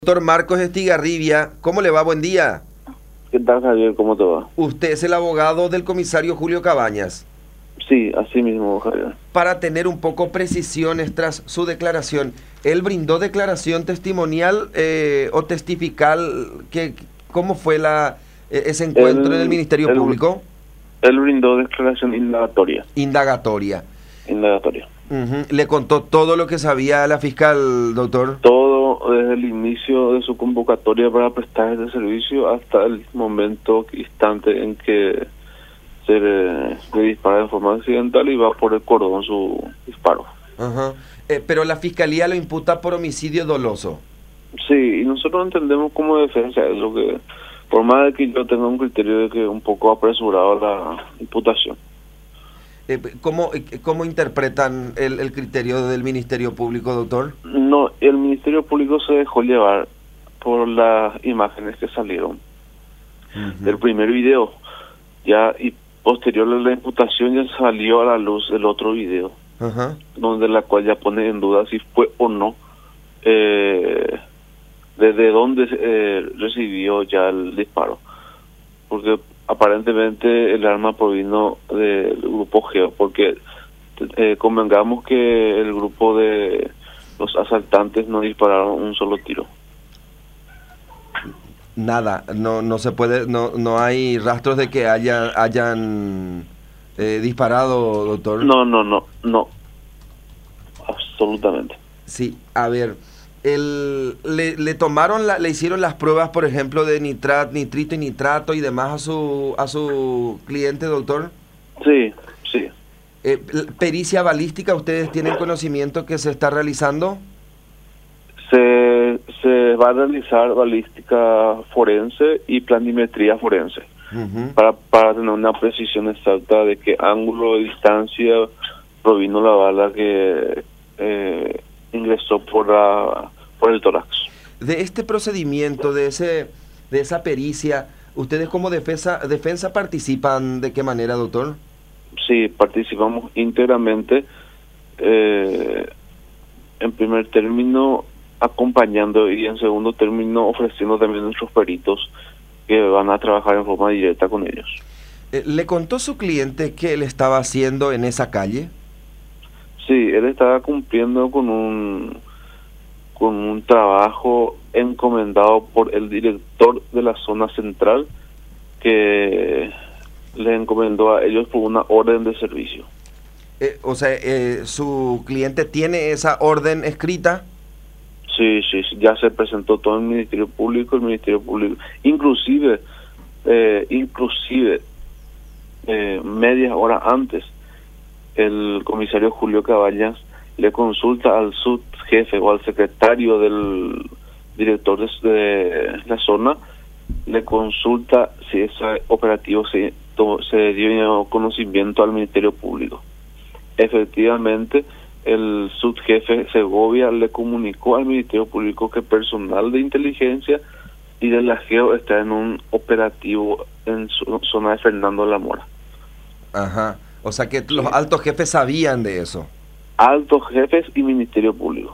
Doctor Marcos Estigarribia, ¿cómo le va? Buen día. ¿Qué tal, Javier? ¿Cómo te va? Usted es el abogado del comisario Julio Cabañas. Sí, así mismo, Javier. Para tener un poco precisiones tras su declaración, ¿él brindó declaración testimonial o testifical? ¿Cómo fue ese encuentro en el Ministerio Público? Él brindó declaración indagatoria. Indagatoria. Indagatoria. ¿Le contó todo lo que sabía la fiscal, doctor? Todo desde el inicio de su convocatoria para prestar este servicio hasta el momento, instante en que se le dispara de forma accidental y va por el cordón su disparo. Pero la fiscalía lo imputa por homicidio doloso. Sí, y nosotros entendemos como defensa es lo que, por más de que yo tenga un criterio de que un poco apresurado la imputación. ¿Cómo interpretan el criterio del Ministerio Público, doctor? No, el Ministerio Público se dejó llevar por las imágenes que salieron del primer video, ya, y posterior a la imputación ya salió a la luz el otro video, donde la cual ya pone en duda si fue o no desde dónde recibió ya el disparo, porque aparentemente el arma provino del grupo Geo, porque convengamos que el grupo de los asaltantes no dispararon un solo tiro. Nada, no se puede, no hay rastros de que hayan disparado, doctor. No, absolutamente. Sí, a ver, le tomaron le hicieron las pruebas, por ejemplo, de nitrito y nitrato y demás a su cliente, doctor. Sí. Pericia balística, ¿ustedes tienen conocimiento que se está realizando? Se va a realizar balística forense y planimetría forense para tener una precisión exacta de qué ángulo de distancia provino la bala que ingresó por el tórax. De este procedimiento, de esa pericia, ¿ustedes como defensa participan de qué manera, doctor? Sí, participamos íntegramente, en primer término acompañando y en segundo término ofreciendo también nuestros peritos que van a trabajar en forma directa con ellos. ¿Le contó su cliente qué él estaba haciendo en esa calle? Sí, él estaba cumpliendo con un trabajo encomendado por el director de la zona central que le encomendó a ellos por una orden de servicio. O sea, ¿su cliente tiene esa orden escrita? Sí, ya se presentó todo el Ministerio Público, inclusive media hora antes, el comisario Julio Cabañas le consulta al subjefe o al secretario del director de la zona, le consulta si ese operativo se dio conocimiento al Ministerio Público. Efectivamente, el subjefe Segovia le comunicó al Ministerio Público que personal de inteligencia y de la GEO está en un operativo en zona de Fernando de la Mora. O sea que los altos jefes sabían de eso. Altos jefes y Ministerio Público.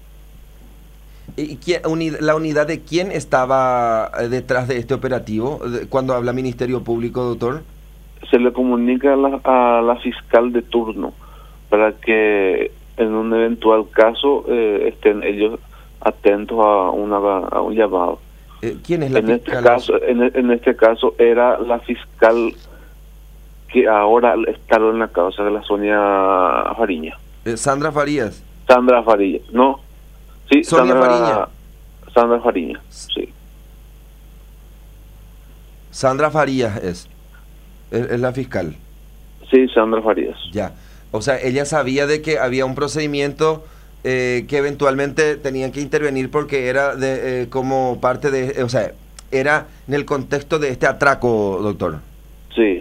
¿Y la unidad de quién estaba detrás de este operativo cuando habla Ministerio Público, doctor? Se le comunica a la fiscal de turno para que en un eventual caso estén ellos atentos a un llamado. ¿Quién es la fiscal? En este caso era la fiscal que ahora está en la causa de la Sonia Fariña. Sandra Farías. Sandra Farías, ¿no? Sí, Fariña. Sandra Fariña, sí. Sandra Farías es la fiscal. Sí, Sandra Farías. Ya. O sea, ella sabía de que había un procedimiento que eventualmente tenían que intervenir porque era como parte de, o sea, era en el contexto de este atraco, doctor. Sí.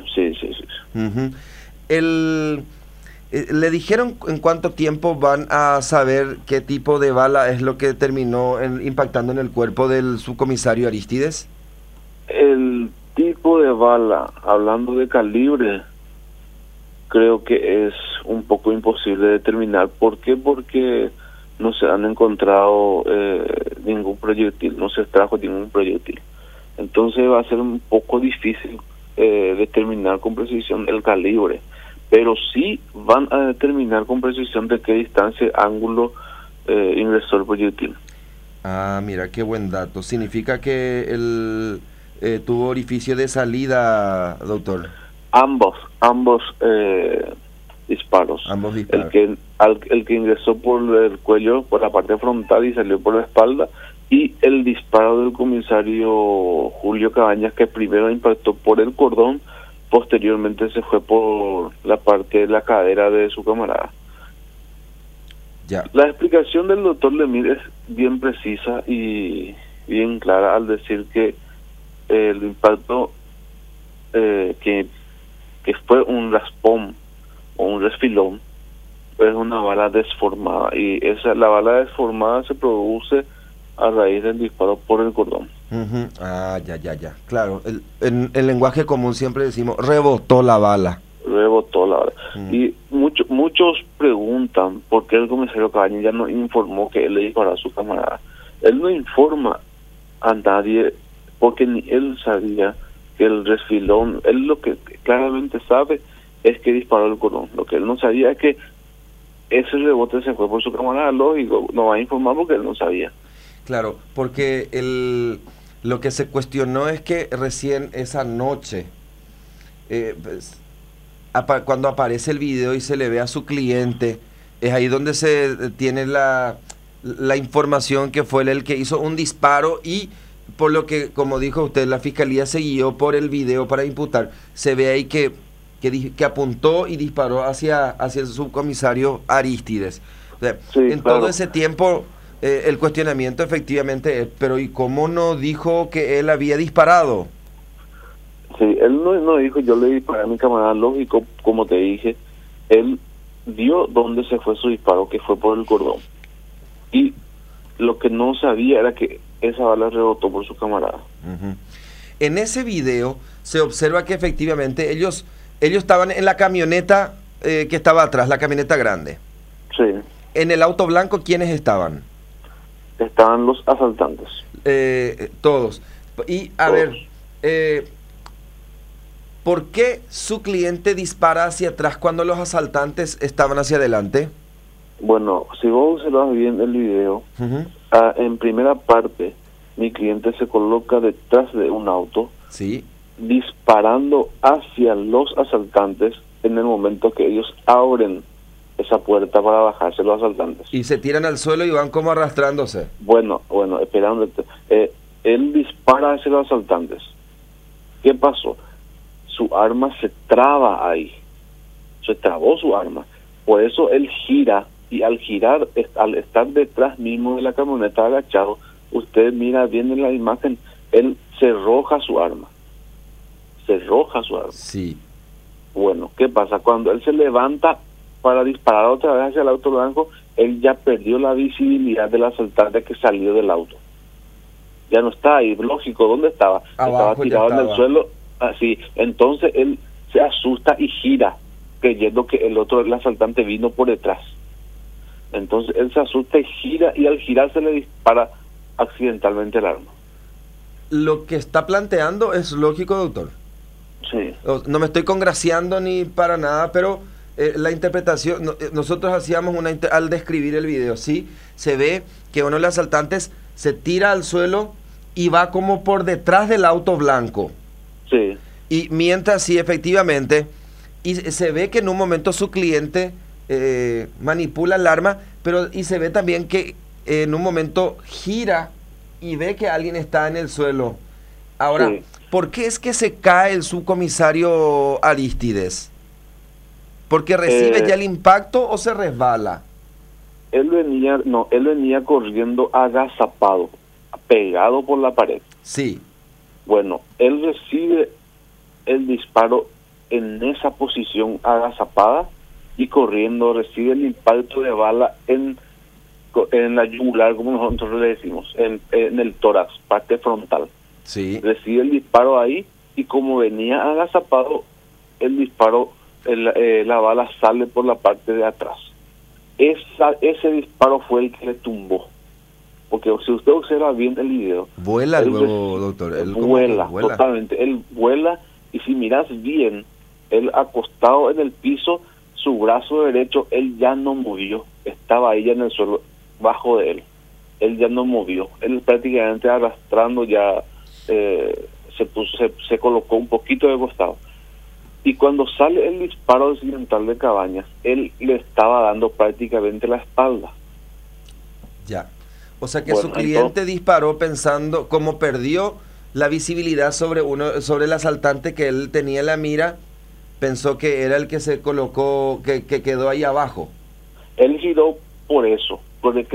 ¿Le dijeron en cuánto tiempo van a saber qué tipo de bala es lo que terminó impactando en el cuerpo del subcomisario Aristides? El tipo de bala, hablando de calibre, creo que es un poco imposible de determinar. ¿Por qué? Porque no se han encontrado ningún proyectil, no se extrajo ningún proyectil. Entonces va a ser un poco difícil determinar con precisión el calibre, pero sí van a determinar con precisión de qué distancia, ángulo ingresó el proyectil. Ah, mira, qué buen dato. ¿Significa que el tuvo orificio de salida, doctor? Ambos disparos. Ambos disparos. El que ingresó por el cuello, por la parte frontal y salió por la espalda, y el disparo del comisario Julio Cabañas, que primero impactó por el cordón, posteriormente se fue por la parte de la cadera de su camarada. Ya. La explicación del doctor Lemir es bien precisa y bien clara al decir que el impacto que fue un raspón o un resfilón es una bala desformada, y la bala desformada se produce a raíz del disparo por el cordón. Ah, ya. Claro, en el lenguaje común siempre decimos, rebotó la bala. Rebotó la bala. Y muchos preguntan por qué el comisario Cabañas ya no informó que él le disparó a su camarada. Él no informa a nadie porque ni él sabía que el resfilón, él lo que claramente sabe es que disparó el cordón. Lo que él no sabía es que ese rebote se fue por su camarada, lógico, no va a informar porque él no sabía. Claro, porque lo que se cuestionó es que recién esa noche, pues, cuando aparece el video y se le ve a su cliente, es ahí donde se tiene la información que fue él el que hizo un disparo, y por lo que, como dijo usted, la fiscalía se guió por el video para imputar. Se ve ahí que apuntó y disparó hacia el subcomisario Arístides. O sea, sí, en claro. todo ese tiempo el cuestionamiento efectivamente es, pero ¿y cómo no dijo que él había disparado? Sí, él no dijo yo le disparé a mi camarada, lógico, como te dije, él vio dónde se fue su disparo, que fue por el cordón, y lo que no sabía era que esa bala rebotó por su camarada. En ese video se observa que efectivamente ellos estaban en la camioneta que estaba atrás, la camioneta grande. Sí. En el auto blanco, ¿quiénes estaban? Estaban los asaltantes. Todos. Y a ver, ¿por qué su cliente dispara hacia atrás cuando los asaltantes estaban hacia adelante? Bueno, si vos observas bien el video, en primera parte, mi cliente se coloca detrás de un auto, sí, disparando hacia los asaltantes en el momento que ellos abren esa puerta para bajarse los asaltantes. Y se tiran al suelo y van como arrastrándose. Bueno, esperando. Él dispara hacia los asaltantes. ¿Qué pasó? Su arma se traba ahí. Se trabó su arma. Por eso él gira, y al girar, al estar detrás mismo de la camioneta agachado, usted mira bien en la imagen, él cerroja su arma. Sí. Bueno, ¿qué pasa? Cuando él se levanta para disparar otra vez hacia el auto blanco, él ya perdió la visibilidad del asaltante que salió del auto. Ya no está ahí, lógico, ¿dónde estaba? Abajo, estaba tirado en el suelo, así. Entonces él se asusta y gira, creyendo que el asaltante vino por detrás. Entonces él se asusta y gira, y al girar se le dispara accidentalmente el arma. Lo que está planteando es lógico, doctor. Sí. No me estoy congraciando ni para nada, pero la interpretación, nosotros hacíamos al describir el video, ¿sí? Se ve que uno de los asaltantes se tira al suelo y va como por detrás del auto blanco. Sí. Y mientras, sí, efectivamente, y se ve que en un momento su cliente manipula el arma, y se ve también que en un momento gira y ve que alguien está en el suelo. Ahora, sí. ¿Por qué es que se cae el subcomisario Arístides? ¿Porque recibe ya el impacto o se resbala? Él venía corriendo agazapado, pegado por la pared. Sí. Bueno, él recibe el disparo en esa posición agazapada y corriendo, recibe el impacto de bala en la yugular, como nosotros le decimos, en el tórax, parte frontal. Sí. Recibe el disparo ahí, y como venía agazapado, el disparo, la bala sale por la parte de atrás. ese disparo fue el que le tumbó. Porque si usted observa bien el video, vuela luego, doctor. Él vuela, totalmente. Él vuela, y si miras bien, él acostado en el piso, su brazo derecho, él ya no movió. Estaba ahí ya en el suelo, bajo de él. Él ya no movió. Él prácticamente arrastrando ya se colocó un poquito de costado. Y cuando sale el disparo accidental de Cabañas, él le estaba dando prácticamente la espalda. Ya. O sea que su cliente disparó pensando, como perdió la visibilidad sobre el asaltante que él tenía en la mira, pensó que era el que se colocó, que quedó ahí abajo. Él giró por eso, porque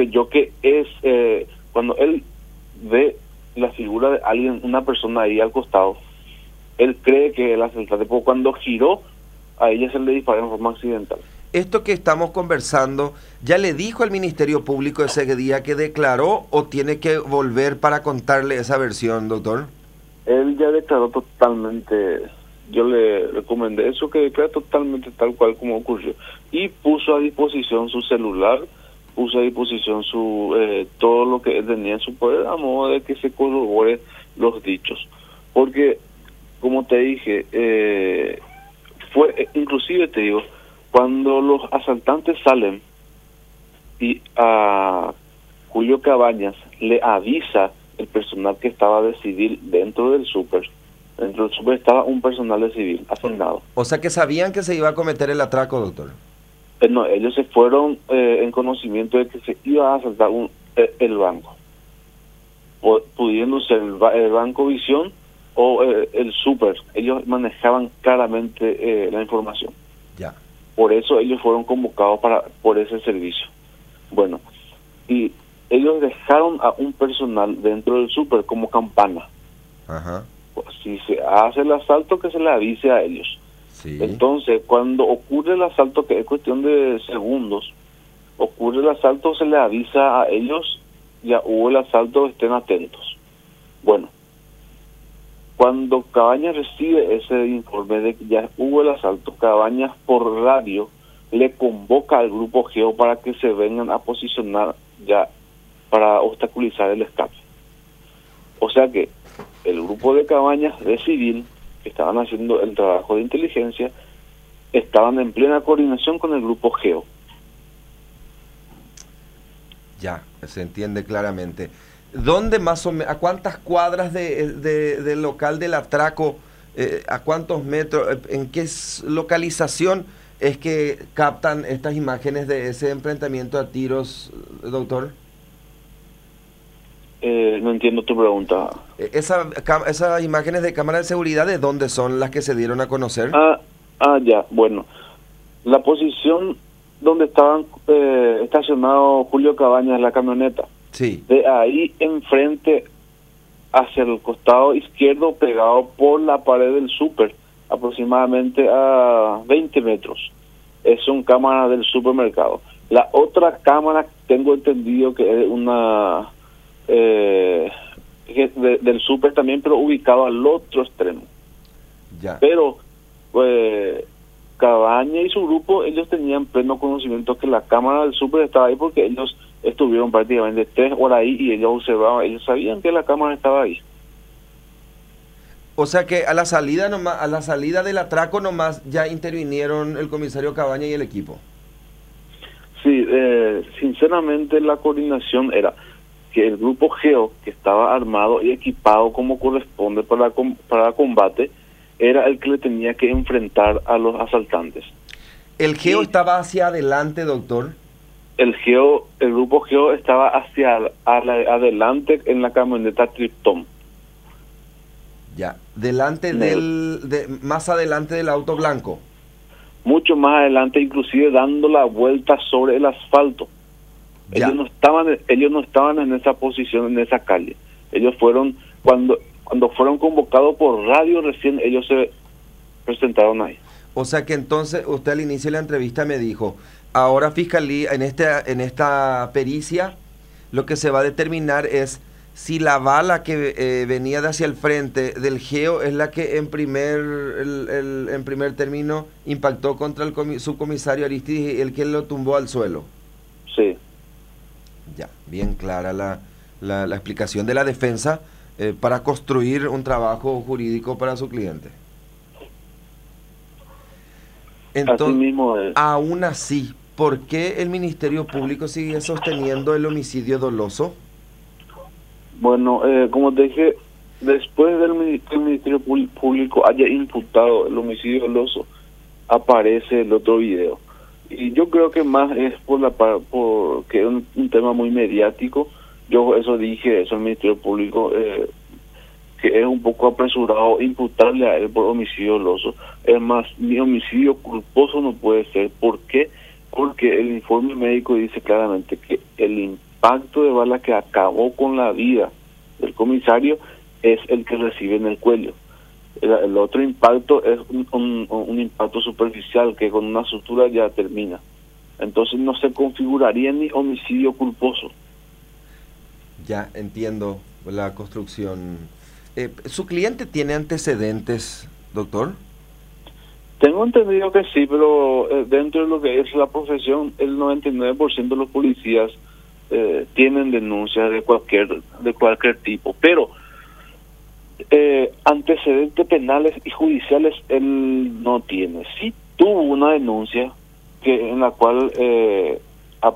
cuando él ve la figura de alguien, una persona ahí al costado, él cree que es el asaltante, pero cuando giró, a ella se le disparó en forma accidental. Esto que estamos conversando, ¿ya le dijo al Ministerio Público ese día que declaró o tiene que volver para contarle esa versión, doctor? Él ya declaró totalmente, yo le recomendé eso, que declara totalmente tal cual como ocurrió. Y puso a disposición su celular, puso a disposición todo lo que él tenía en su poder, a modo de que se corrobore los dichos. Porque, como te dije, inclusive te digo, cuando los asaltantes salen y a Julio Cabañas le avisa el personal que estaba de civil dentro del súper estaba un personal de civil asignado. O sea que sabían que se iba a cometer el atraco, doctor. No, ellos se fueron en conocimiento de que se iba a asaltar el banco, pudiendo ser el Banco Visión o el súper. Ellos manejaban claramente la información. Ya. Por eso ellos fueron convocados por ese servicio. Bueno, y ellos dejaron a un personal dentro del súper como campana. Ajá. Si se hace el asalto, que se le avise a ellos. Sí. Entonces, cuando ocurre el asalto, que es cuestión de segundos, ocurre el asalto, se le avisa a ellos, ya hubo el asalto, estén atentos. Bueno, cuando Cabañas recibe ese informe de que ya hubo el asalto, Cabañas por radio le convoca al grupo Geo para que se vengan a posicionar ya para obstaculizar el escape. O sea que el grupo de Cabañas de civil, que estaban haciendo el trabajo de inteligencia, estaban en plena coordinación con el grupo Geo. Ya, se entiende claramente. ¿Dónde más o menos, a cuántas cuadras del local del atraco, a cuántos metros, en qué localización es que captan estas imágenes de ese enfrentamiento a tiros, doctor? No entiendo tu pregunta. Esas imágenes de cámara de seguridad, ¿de dónde son las que se dieron a conocer? Ya, bueno. La posición donde estaban estacionados Julio Cabañas, la camioneta. Sí. De ahí enfrente, hacia el costado izquierdo, pegado por la pared del súper, aproximadamente a 20 metros. Son cámaras del supermercado. La otra cámara, tengo entendido que es una del súper también, pero ubicado al otro extremo. Ya. Pero Cabaña y su grupo, ellos tenían pleno conocimiento que la cámara del súper estaba ahí, porque ellos estuvieron prácticamente 3 horas ahí y ellos observaban, ellos sabían que la cámara estaba ahí. O sea que a la salida del atraco nomás ya intervinieron el comisario Cabaña y el equipo. Sí, sinceramente la coordinación era que el grupo Geo, que estaba armado y equipado como corresponde para combate, era el que le tenía que enfrentar a los asaltantes. ¿El Geo estaba hacia adelante, doctor? El grupo Geo estaba hacia adelante en la camioneta Triptón. Ya, más adelante del auto blanco. Mucho más adelante, inclusive dando la vuelta sobre el asfalto. Ya. Ellos no estaban en esa posición, en esa calle. Ellos fueron, cuando fueron convocados por radio, recién ellos se presentaron ahí. O sea que entonces usted al inicio de la entrevista me dijo, ahora fiscalía, en esta pericia, lo que se va a determinar es si la bala que venía de hacia el frente del Geo es la que en primer término impactó contra el subcomisario Aristides, el que lo tumbó al suelo. Sí. Ya, bien clara la explicación de la defensa para construir un trabajo jurídico para su cliente. Así Entonces, mismo es. aún así, ¿por qué el Ministerio Público sigue sosteniendo el homicidio doloso? Bueno, como te dije, después que el Ministerio Público haya imputado el homicidio doloso, aparece el otro video. Y yo creo que más es porque es un tema muy mediático. Yo eso dije, eso al Ministerio Público, que es un poco apresurado imputarle a él por homicidio doloso. Es más, ni homicidio culposo no puede ser. ¿Por qué? Porque el informe médico dice claramente que el impacto de bala que acabó con la vida del comisario es el que recibe en el cuello. El otro impacto es un impacto superficial que con una sutura ya termina. Entonces no se configuraría ni homicidio culposo. Ya entiendo la construcción. ¿Su cliente tiene antecedentes, doctor? Tengo entendido que sí, pero dentro de lo que es la profesión, el 99% de los policías tienen denuncias de cualquier tipo, pero antecedentes penales y judiciales él no tiene. Sí tuvo una denuncia en la cual a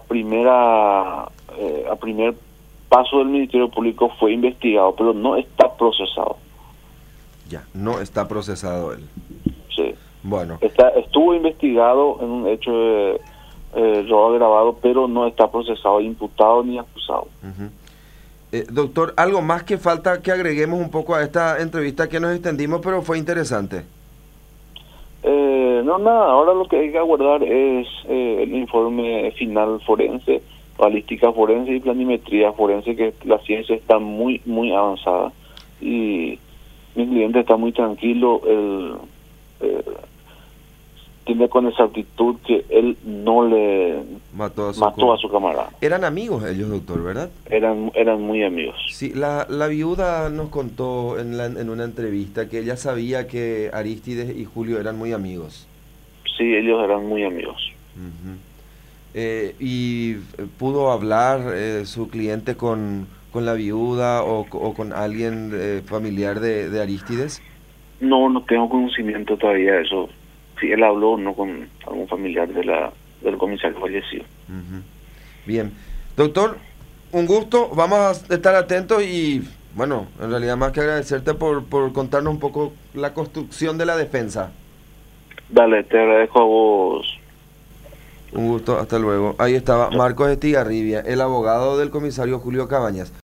primer paso del Ministerio Público fue investigado, pero no está procesado. Ya, no está procesado él. Sí. Bueno. Estuvo investigado en un hecho de robo agravado, pero no está procesado, imputado ni acusado. Doctor, algo más que falta que agreguemos un poco a esta entrevista que nos extendimos, pero fue interesante. No, nada, ahora lo que hay que aguardar es el informe final forense, balística forense y planimetría forense, que la ciencia está muy, muy avanzada y mi cliente está muy tranquilo. Tiene con exactitud que él no le mató a su camarada. Eran amigos ellos, doctor, ¿verdad? Eran muy amigos. Sí, la viuda nos contó en una entrevista que ella sabía que Arístides y Julio eran muy amigos. Sí, ellos eran muy amigos. ¿Y pudo hablar su cliente con la viuda o con alguien familiar de Arístides? No tengo conocimiento todavía de eso. Si él habló, no con algún familiar del comisario fallecido. Bien. Doctor, un gusto. Vamos a estar atentos y, bueno, en realidad más que agradecerte por contarnos un poco la construcción de la defensa. Dale, te agradezco a vos. Un gusto, hasta luego. Ahí estaba Marcos Estigarribia, el abogado del comisario Julio Cabañas.